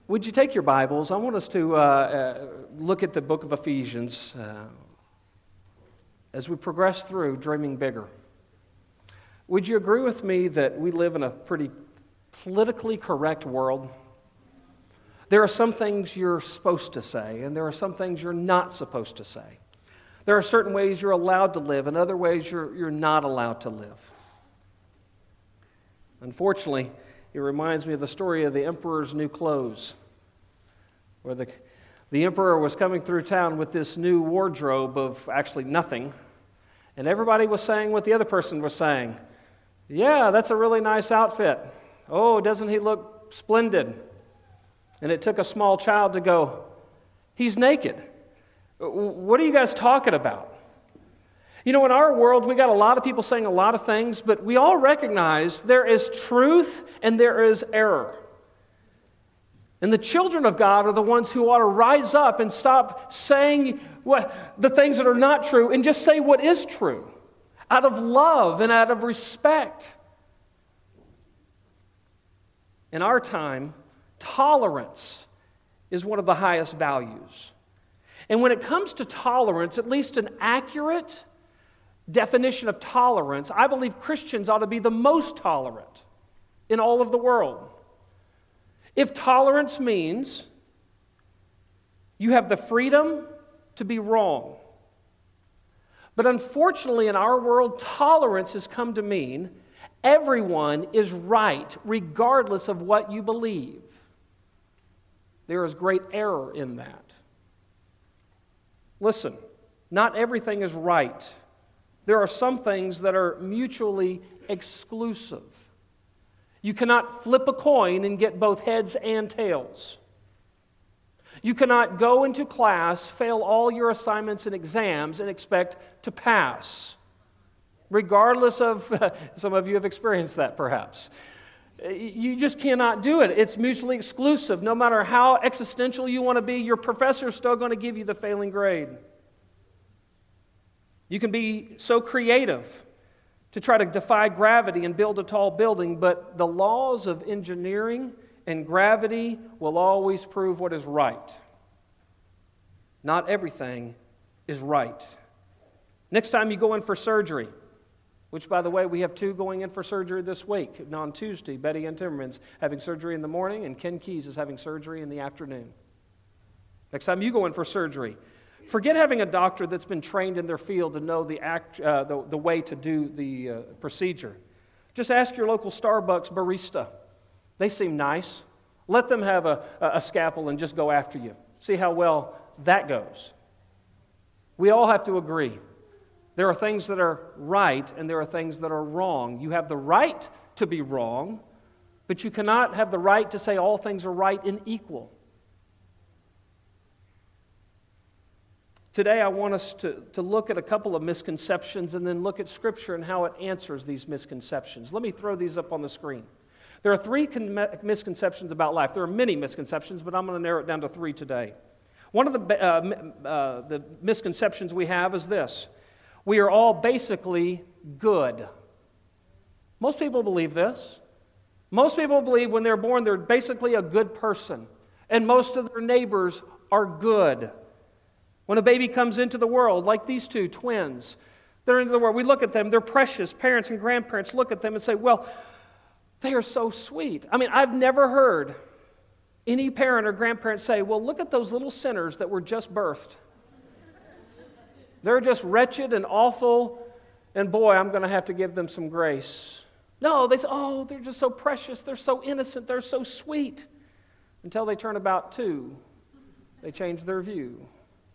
Would you take your Bibles? I want us to look at the book of Ephesians as we progress through Dreaming Bigger. Would you agree with me that we live in a pretty politically correct world? There are some things you're supposed to say, and there are some things you're not supposed to say. There are certain ways you're allowed to live, and other ways you're not allowed to live. Unfortunately, it reminds me of the story of the emperor's new clothes, where the emperor was coming through town with this new wardrobe of actually nothing, and everybody was saying what the other person was saying. Yeah, that's a really nice outfit. Oh, doesn't he look splendid? And it took a small child to go, he's naked. What are you guys talking about? You know, in our world, we got a lot of people saying a lot of things, but we all recognize there is truth and there is error. And the children of God are the ones who ought to rise up and stop saying the things that are not true and just say what is true out of love and out of respect. In our time, tolerance is one of the highest values. And when it comes to tolerance, at least an accurate definition of tolerance, I believe Christians ought to be the most tolerant in all of the world. If tolerance means you have the freedom to be wrong, but unfortunately in our world, tolerance has come to mean everyone is right regardless of what you believe. There is great error in that. Listen, not everything is right. There are some things that are mutually exclusive. You cannot flip a coin and get both heads and tails. You cannot go into class, fail all your assignments and exams, and expect to pass. Regardless of, some of you have experienced that perhaps. You just cannot do it. It's mutually exclusive. No matter how existential you want to be, your professor is still going to give you the failing grade. You can be so creative to try to defy gravity and build a tall building, but the laws of engineering and gravity will always prove what is right. Not everything is right. Next time you go in for surgery, which, by the way, we have 2 going in for surgery this week. On Tuesday, Betty Ann Timmerman's having surgery in the morning, and Ken Keys is having surgery in the afternoon. Next time you go in for surgery, forget having a doctor that's been trained in their field to know the way to do the procedure. Just ask your local Starbucks barista. They seem nice. Let them have a scalpel and just go after you. See how well that goes. We all have to agree. There are things that are right and there are things that are wrong. You have the right to be wrong, but you cannot have the right to say all things are right and equal. Today I want us to look at a couple of misconceptions and then look at Scripture and how it answers these misconceptions. Let me throw these up on the screen. There are 3 misconceptions about life. There are many misconceptions, but I'm going to narrow it down to 3 today. One of the misconceptions we have is this. We are all basically good. Most people believe this. Most people believe when they're born they're basically a good person, and most of their neighbors are good. When a baby comes into the world, like these 2 twins, they're into the world, we look at them, they're precious. Parents and grandparents look at them and say, well, they are so sweet. I mean, I've never heard any parent or grandparent say, well, look at those little sinners that were just birthed. They're just wretched and awful, and boy, I'm going to have to give them some grace. No, they say, oh, they're just so precious, they're so innocent, they're so sweet. Until they turn about 2, they change their view.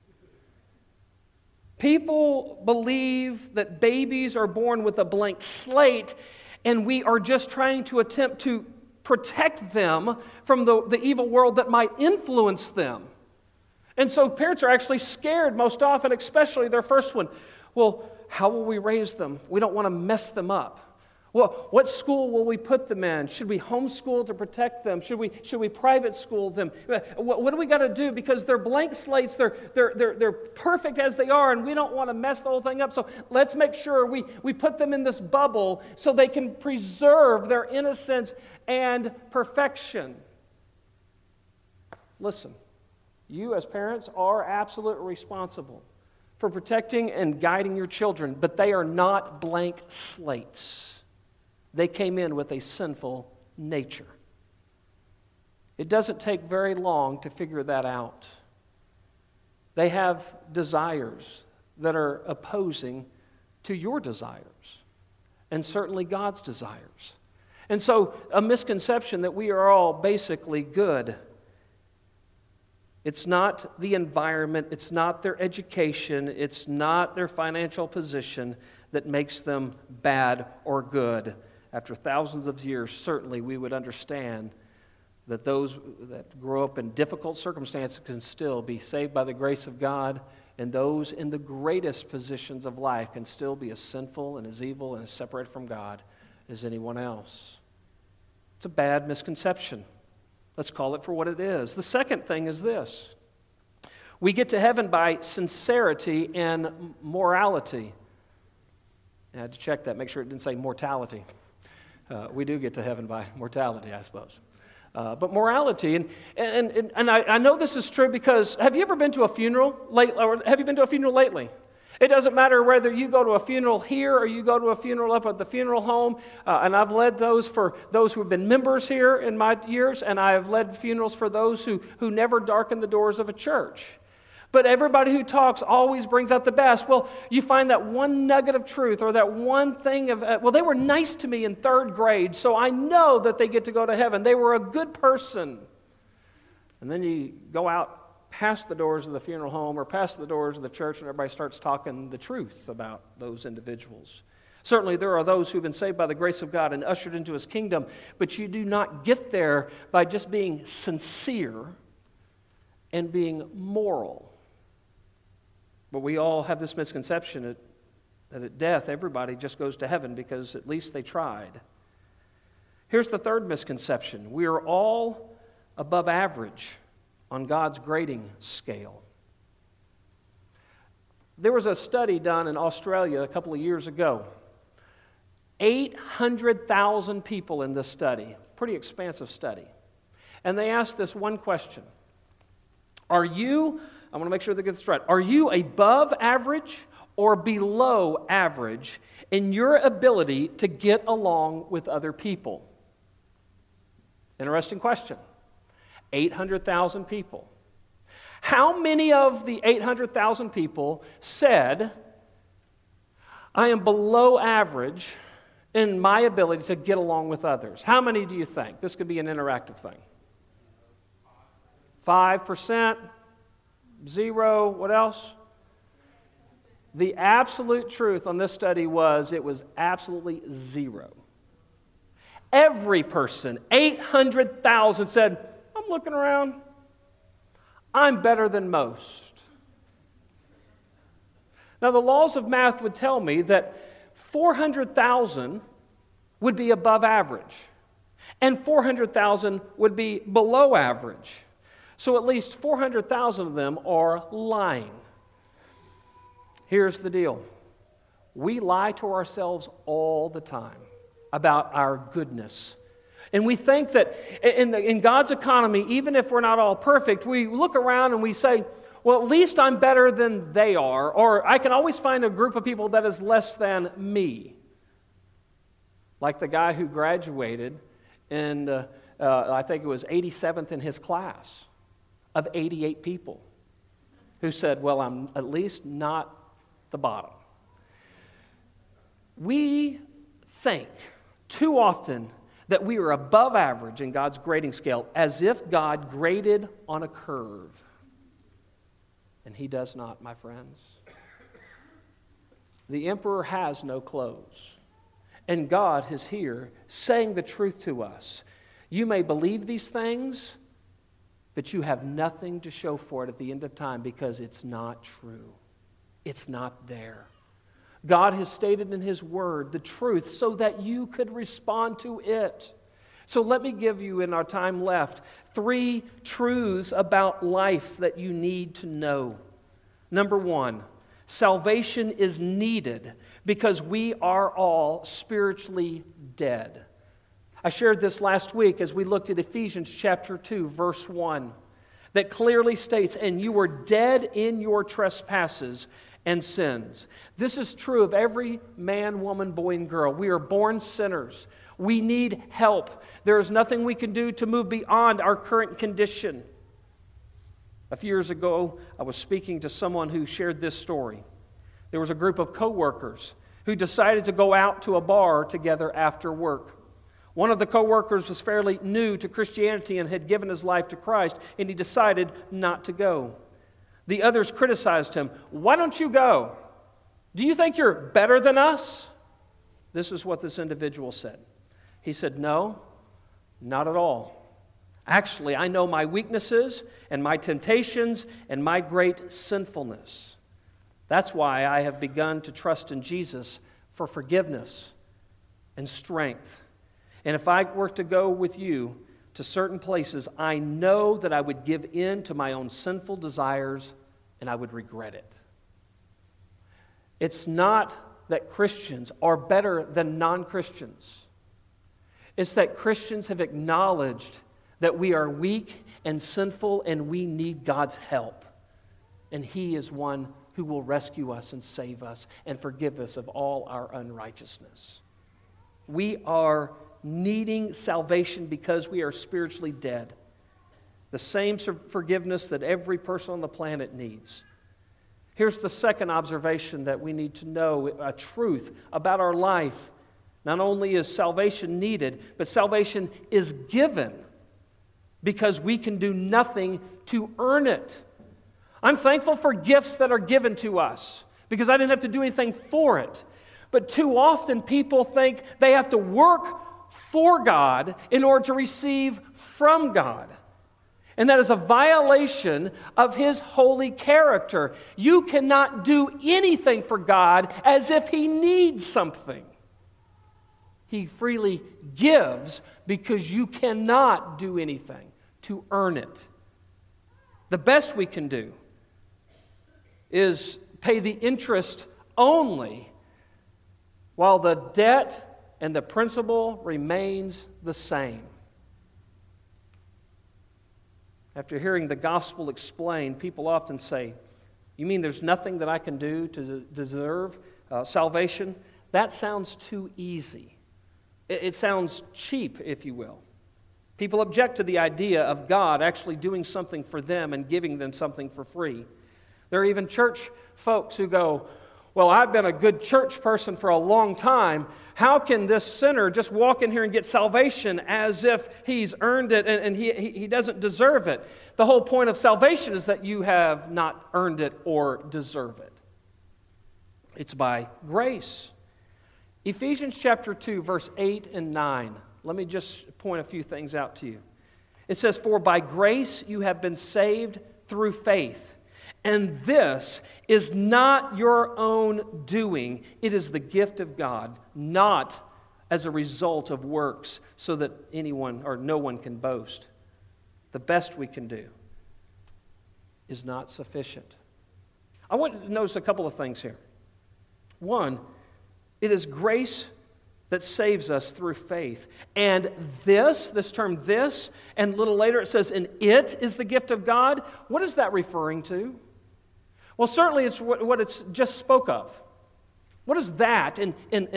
People believe that babies are born with a blank slate, and we are just trying to attempt to protect them from the evil world that might influence them. And so parents are actually scared most often, especially their first one. Well, how will we raise them? We don't want to mess them up. Well, what school will we put them in? Should we homeschool to protect them? Should we private school them? What do we got to do? Because they're blank slates, they're perfect as they are, and we don't want to mess the whole thing up. So let's make sure we put them in this bubble so they can preserve their innocence and perfection. listen, you as parents are absolutely responsible for protecting and guiding your children, but they are not blank slates. They came in with a sinful nature. It doesn't take very long to figure that out. They have desires that are opposing to your desires, and certainly God's desires. And so a misconception that we are all basically good. It's not the environment, it's not their education, it's not their financial position that makes them bad or good. After thousands of years, certainly we would understand that those that grow up in difficult circumstances can still be saved by the grace of God, and those in the greatest positions of life can still be as sinful and as evil and as separated from God as anyone else. It's a bad misconception. Let's call it for what it is. The second thing is this. We get to heaven by sincerity and morality. I had to check that, make sure it didn't say mortality. We do get to heaven by mortality, I suppose. But morality, and I know this is true because have you ever been to a funeral or have you been to a funeral lately? It doesn't matter whether you go to a funeral here or you go to a funeral up at the funeral home, and I've led those for those who have been members here in my years, and I have led funerals for those who never darken the doors of a church. But everybody who talks always brings out the best. Well, you find that one nugget of truth or that one thing of, well, they were nice to me in third grade, so I know that they get to go to heaven. They were a good person. And then you go out past the doors of the funeral home or past the doors of the church and everybody starts talking the truth about those individuals. Certainly there are those who've been saved by the grace of God and ushered into His kingdom, but you do not get there by just being sincere and being moral. But we all have this misconception that at death everybody just goes to heaven because at least they tried. Here's the third misconception. We are all above average on God's grading scale. There was a study done in Australia a couple of years ago. 800,000 people in this study, pretty expansive study. And they asked this one question. I want to make sure they get this right. Are you above average or below average in your ability to get along with other people? Interesting question. 800,000 people. How many of the 800,000 people said, I am below average in my ability to get along with others? How many do you think? This could be an interactive thing. 5%? 0? What else? The absolute truth on this study was it was absolutely 0. Every person, 800,000, said, I'm looking around. I'm better than most. Now, the laws of math would tell me that 400,000 would be above average, and 400,000 would be below average. So at least 400,000 of them are lying. Here's the deal. We lie to ourselves all the time about our goodness. And we think that in God's economy, even if we're not all perfect, we look around and we say, well, at least I'm better than they are, or I can always find a group of people that is less than me. Like the guy who graduated, and I think it was 87th in his class of 88 people, who said, well, I'm at least not the bottom. We think too often that we are above average in God's grading scale, as if God graded on a curve. And He does not, my friends. The emperor has no clothes. And God is here saying the truth to us. You may believe these things, but you have nothing to show for it at the end of time because it's not true. It's not there. God has stated in His Word the truth so that you could respond to it. So let me give you, in our time left, 3 truths about life that you need to know. Number 1, salvation is needed because we are all spiritually dead. I shared this last week as we looked at Ephesians chapter 2, verse 1. that clearly states, and you were dead in your trespasses and sins. This is true of every man, woman, boy, and girl. We are born sinners. We need help. There is nothing we can do to move beyond our current condition. A few years ago, I was speaking to someone who shared this story. There was a group of coworkers who decided to go out to a bar together after work. One of the coworkers was fairly new to Christianity and had given his life to Christ, and he decided not to go. The others criticized him. "Why don't you go? Do you think you're better than us?" This is what this individual said. He said, "No, not at all. Actually, I know my weaknesses and my temptations and my great sinfulness. That's why I have begun to trust in Jesus for forgiveness and strength. And if I were to go with you to certain places, I know that I would give in to my own sinful desires and I would regret it." It's not that Christians are better than non-Christians. It's that Christians have acknowledged that we are weak and sinful and we need God's help. And He is one who will rescue us and save us and forgive us of all our unrighteousness. We are needing salvation because we are spiritually dead. The same forgiveness that every person on the planet needs. Here's the second observation that we need to know, a truth about our life. Not only is salvation needed, but salvation is given because we can do nothing to earn it. I'm thankful for gifts that are given to us because I didn't have to do anything for it. But too often people think they have to work for God in order to receive from God. And that is a violation of His holy character. You cannot do anything for God as if He needs something. He freely gives because you cannot do anything to earn it. The best we can do is pay the interest only while the debt and the principal remains the same. After hearing the gospel explained, people often say, "You mean there's nothing that I can do to deserve salvation?" That sounds too easy. It sounds cheap, if you will. People object to the idea of God actually doing something for them and giving them something for free. There are even church folks who go, "Well, I've been a good church person for a long time. How can this sinner just walk in here and get salvation as if he's earned it and he doesn't deserve it?" The whole point of salvation is that you have not earned it or deserve it. It's by grace. Ephesians chapter 2, verse 8 and 9. Let me just point a few things out to you. It says, "For by grace you have been saved through faith. And this is not your own doing. It is the gift of God, not as a result of works, so that anyone or no one can boast." The best we can do is not sufficient. I want you to notice a couple of things here. One, it is grace that saves us through faith. And this term "this," and a little later it says, "and it is the gift of God." What is that referring to? Well, certainly it's what it's just spoke of. What is that in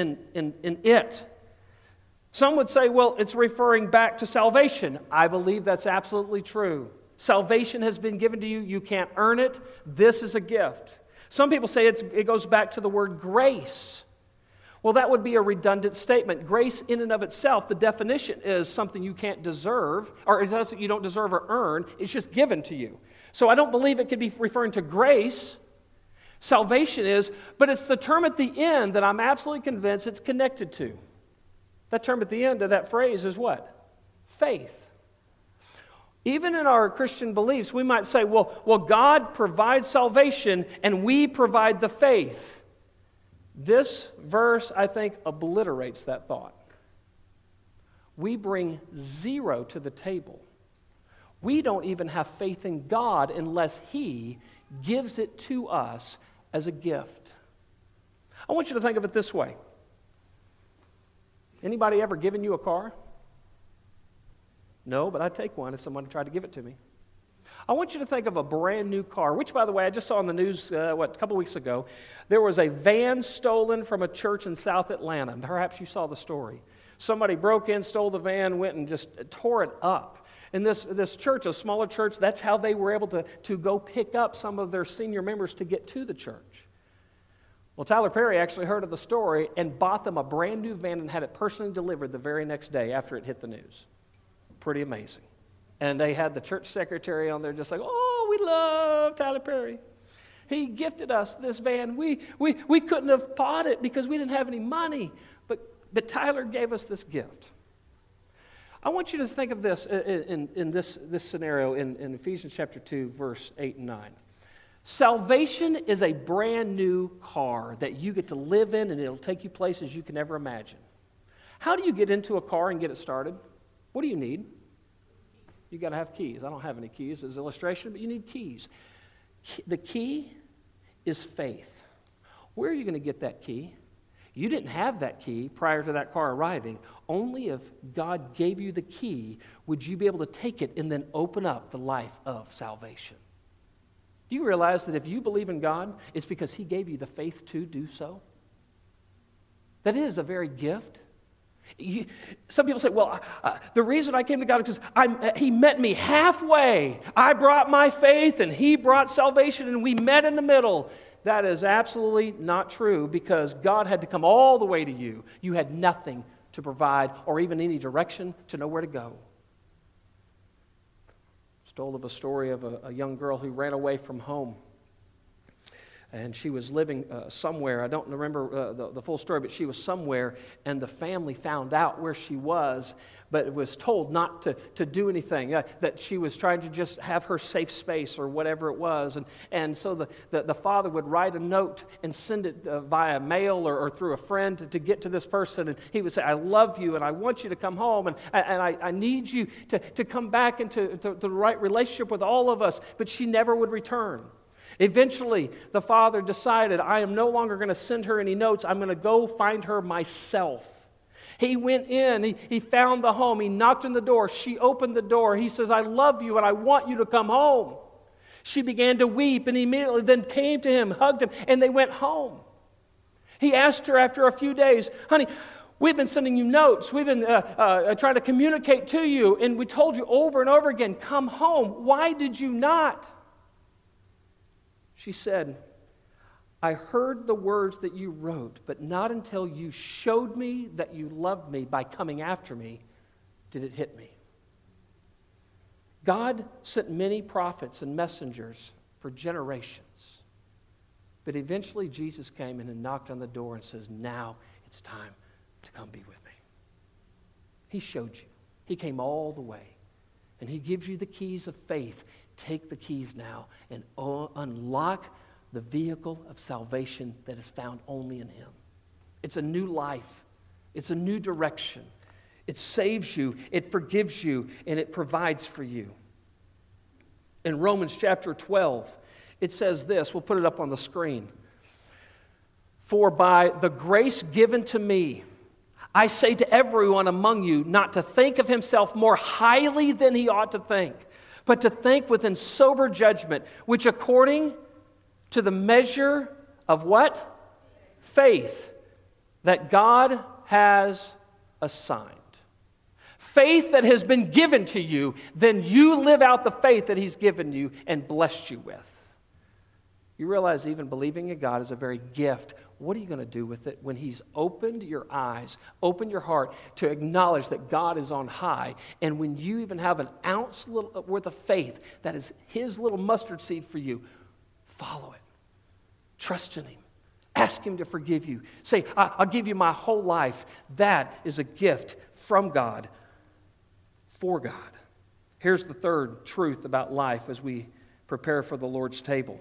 it? Some would say, well, it's referring back to salvation. I believe that's absolutely true. Salvation has been given to you. You can't earn it. This is a gift. Some people say it goes back to the word grace. Well, that would be a redundant statement. Grace in and of itself, the definition is something you can't deserve, or something you don't deserve or earn. It's just given to you. So I don't believe it could be referring to grace. Salvation is, but it's the term at the end that I'm absolutely convinced it's connected to. That term at the end of that phrase is what? Faith. Even in our Christian beliefs, we might say, well, God provides salvation and we provide the faith. This verse, I think, obliterates that thought. We bring zero to the table. We don't even have faith in God unless He gives it to us as a gift. I want you to think of it this way. Anybody ever given you a car? No, but I'd take one if someone tried to give it to me. I want you to think of a brand new car, which, by the way, I just saw on the news, a couple weeks ago. There was a van stolen from a church in South Atlanta. Perhaps you saw the story. Somebody broke in, stole the van, went and just tore it up. And this church, a smaller church, that's how they were able to go pick up some of their senior members to get to the church. Well, Tyler Perry actually heard of the story and bought them a brand new van and had it personally delivered the very next day after it hit the news. Pretty amazing. And they had the church secretary on there just like, oh, we love Tyler Perry. He gifted us this van. We couldn't have bought it because we didn't have any money. But Tyler gave us this gift. I want you to think of this in this scenario in Ephesians chapter 2, verse 8 and 9. Salvation is a brand new car that you get to live in, and it'll take you places you can never imagine. How do you get into a car and get it started? What do you need? You got to have keys. I don't have any keys as an illustration, but you need keys. The key is faith. Where are you going to get that key? You didn't have that key prior to that car arriving. Only if God gave you the key would you be able to take it and then open up the life of salvation. Do you realize that if you believe in God, it's because He gave you the faith to do so? That is a very gift. Some people say, well, the reason I came to God is because He met me halfway. I brought my faith and He brought salvation and we met in the middle. That is absolutely not true because God had to come all the way to you. You had nothing to provide or even any direction to know where to go. Told of a story of a young girl who ran away from home. And she was living somewhere. I don't remember the full story, but she was somewhere, and the family found out where she was, but it was told not to do anything, that she was trying to just have her safe space or whatever it was. And so the father would write a note and send it via mail or through a friend to get to this person, and he would say, I love you, and I want you to come home, and I need you to come back into the right relationship with all of us, but she never would return. Eventually, the father decided, I am no longer going to send her any notes. I'm going to go find her myself. He went in. He found the home. He knocked on the door. She opened the door. He says, I love you and I want you to come home. She began to weep and immediately then came to him, hugged him, and they went home. He asked her after a few days, honey, we've been sending you notes. We've been trying to communicate to you, and we told you over and over again, come home. Why did you not? She said, I heard the words that you wrote, but not until you showed me that you loved me by coming after me did it hit me. God sent many prophets and messengers for generations, but eventually Jesus came in and knocked on the door and says, now it's time to come be with me. He showed you. He came all the way, and He gives you the keys of faith. Take the keys now and unlock the vehicle of salvation that is found only in Him. It's a new life. It's a new direction. It saves you, it forgives you, and it provides for you. In Romans chapter 12, it says this. We'll put it up on the screen. For by the grace given to me, I say to everyone among you not to think of himself more highly than he ought to think, but to think within sober judgment, which according to the measure of what? Faith that God has assigned. Faith that has been given to you, then you live out the faith that He's given you and blessed you with. You realize even believing in God is a very gift. What are you going to do with it when He's opened your eyes, opened your heart to acknowledge that God is on high, and when you even have an ounce worth of faith that is His little mustard seed for you, follow it. Trust in Him. Ask Him to forgive you. Say, I'll give you my whole life. That is a gift from God for God. Here's the third truth about life as we prepare for the Lord's table.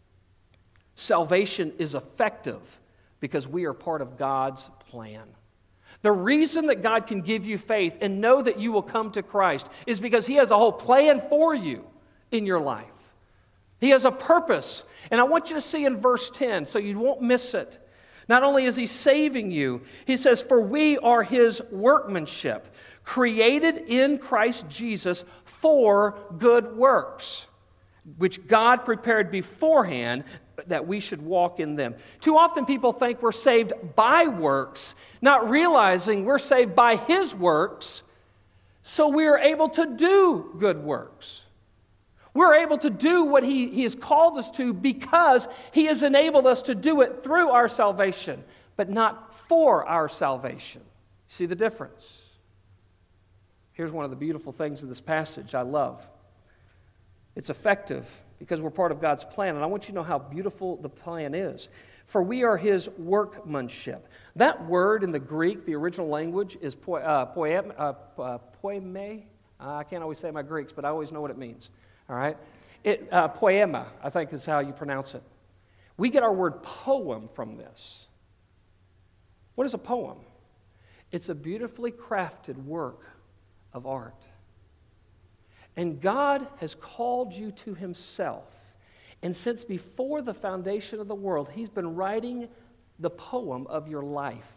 Salvation is effective because we are part of God's plan. The reason that God can give you faith and know that you will come to Christ is because He has a whole plan for you in your life. He has a purpose. And I want you to see in verse 10 so you won't miss it. Not only is He saving you, He says, for we are His workmanship, created in Christ Jesus for good works. which God prepared beforehand that we should walk in them. Too often people think we're saved by works, not realizing we're saved by His works, so we are able to do good works. We're able to do what He has called us to because He has enabled us to do it through our salvation, but not for our salvation. See the difference? Here's one of the beautiful things in this passage I love. It's effective because we're part of God's plan, and I want you to know how beautiful the plan is. For we are His workmanship. That word in the Greek, the original language, is poeme. I can't always say my Greeks, but I always know what it means. All right? Poema, I think is how you pronounce it. We get our word poem from this. What is a poem? It's a beautifully crafted work of art. And God has called you to Himself. And since before the foundation of the world, He's been writing the poem of your life.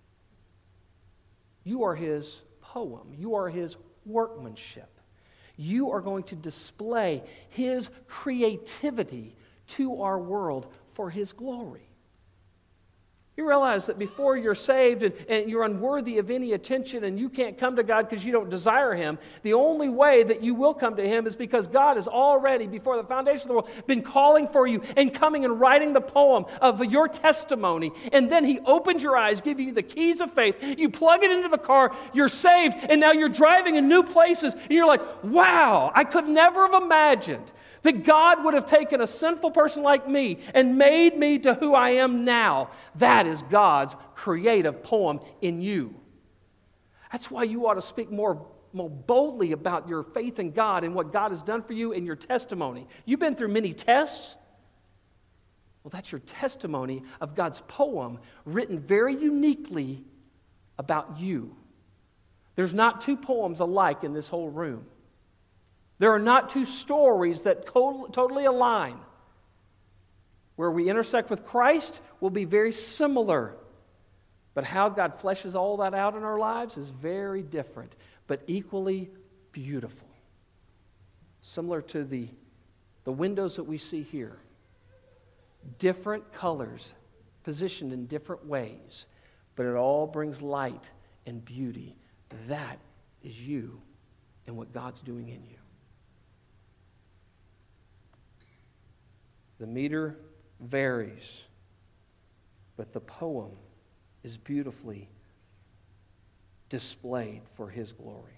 You are His poem. You are His workmanship. You are going to display His creativity to our world for His glory. You realize that before you're saved and you're unworthy of any attention and you can't come to God because you don't desire Him, the only way that you will come to Him is because God has already, before the foundation of the world, been calling for you and coming and writing the poem of your testimony. And then He opens your eyes, gives you the keys of faith. You plug it into the car, you're saved, and now you're driving in new places. And you're like, wow, I could never have imagined that God would have taken a sinful person like me and made me to who I am now. That is God's creative poem in you. That's why you ought to speak more boldly about your faith in God and what God has done for you in your testimony. You've been through many tests. Well, that's your testimony of God's poem written very uniquely about you. There's not two poems alike in this whole room. There are not two stories that totally align. Where we intersect with Christ will be very similar. But how God fleshes all that out in our lives is very different, but equally beautiful. Similar to the windows that we see here. Different colors, positioned in different ways, but it all brings light and beauty. That is you and what God's doing in you. The meter varies, but the poem is beautifully displayed for His glory.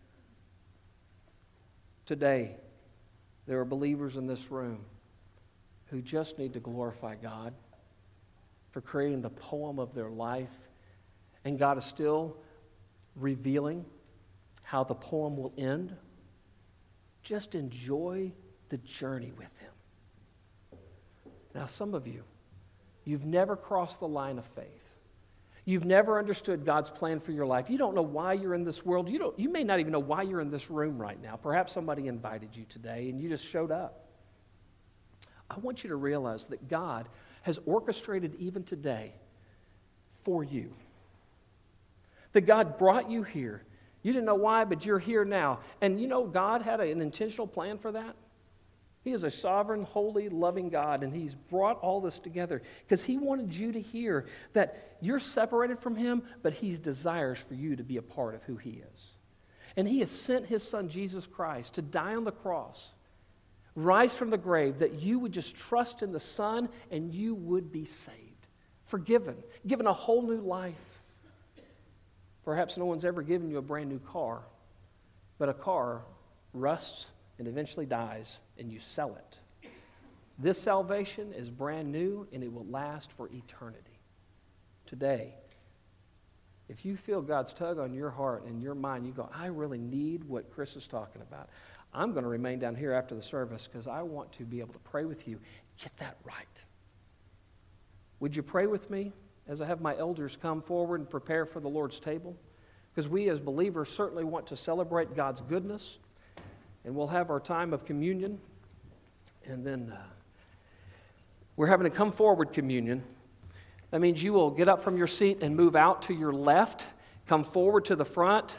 Today, there are believers in this room who just need to glorify God for creating the poem of their life, and God is still revealing how the poem will end. Just enjoy the journey with Him. Now, some of you, you've never crossed the line of faith. You've never understood God's plan for your life. You don't know why you're in this world. You may not even know why you're in this room right now. Perhaps somebody invited you today and you just showed up. I want you to realize that God has orchestrated even today for you. That God brought you here. You didn't know why, but you're here now. And you know God had an intentional plan for that? He is a sovereign, holy, loving God, and He's brought all this together because He wanted you to hear that you're separated from Him, but He desires for you to be a part of who He is. And He has sent His Son, Jesus Christ, to die on the cross, rise from the grave, that you would just trust in the Son and you would be saved, forgiven, given a whole new life. Perhaps no one's ever given you a brand new car, but a car rusts and eventually dies, and you sell it. This salvation is brand new, and it will last for eternity. Today, if you feel God's tug on your heart and your mind, you go, I really need what Chris is talking about. I'm going to remain down here after the service because I want to be able to pray with you. Get that right. Would you pray with me as I have my elders come forward and prepare for the Lord's table? Because we as believers certainly want to celebrate God's goodness. And we'll have our time of communion. And then we're having a come forward communion. That means you will get up from your seat and move out to your left, come forward to the front,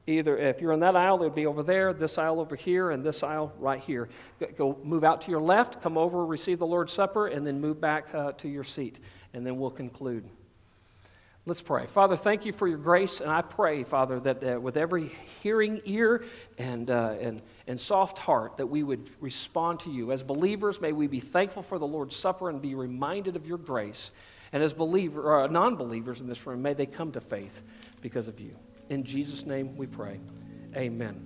Either if you're in that aisle, it would be over there, this aisle over here, and this aisle right here. Go move out to your left, come over, receive the Lord's Supper, and then move back to your seat. And then we'll conclude. Let's pray. Father, thank you for your grace, and I pray, Father, that with every hearing ear and soft heart, that we would respond to you. As believers, may we be thankful for the Lord's Supper and be reminded of your grace. And as non-believers in this room, may they come to faith because of you. In Jesus' name we pray. Amen.